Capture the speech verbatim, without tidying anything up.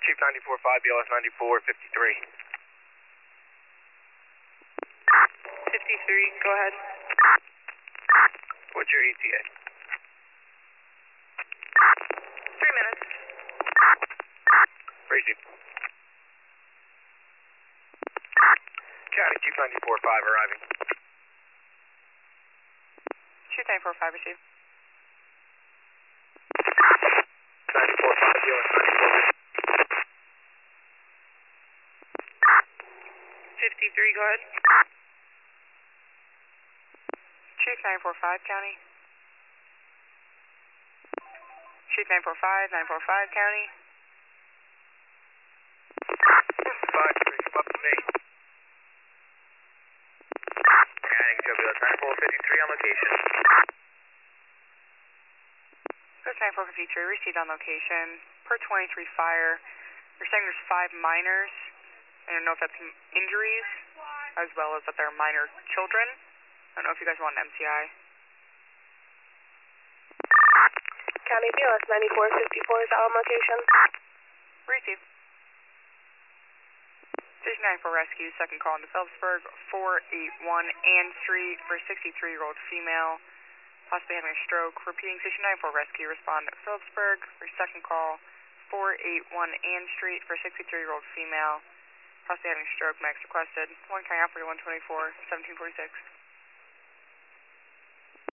Chief ninety-four five, B L S ninety-four fifty-three. fifty-three, go ahead. What's your E T A? Three minutes. Receive. County Chief ninety-four five arriving. Chief ninety-four five, receive. ninety-four five, B L S ninety-four fifty-three, go ahead. Chief ninety-four five, County. Chief ninety-four five, nine four five, County. five three, come up to me. County W S ninety-four fifty-three on location. This ninety-four fifty-three, received on location. Per twenty-three fire, you're saying there's five minors. I don't know if that's injuries, as well as that they're minor children. I don't know if you guys want an M C I. County B L S ninety-four fifty-four is out on location. Receive. Station ninety-four Rescue, second call into Phillipsburg, four eighty-one Ann Street for a sixty-three-year-old female, possibly having a stroke. Repeating, Station ninety-four Rescue, respond at Phillipsburg for second call, four eighty-one Ann Street for a sixty-three-year-old female, possibly having a stroke. Max requested. one County Operator one twenty-four, seventeen forty-six.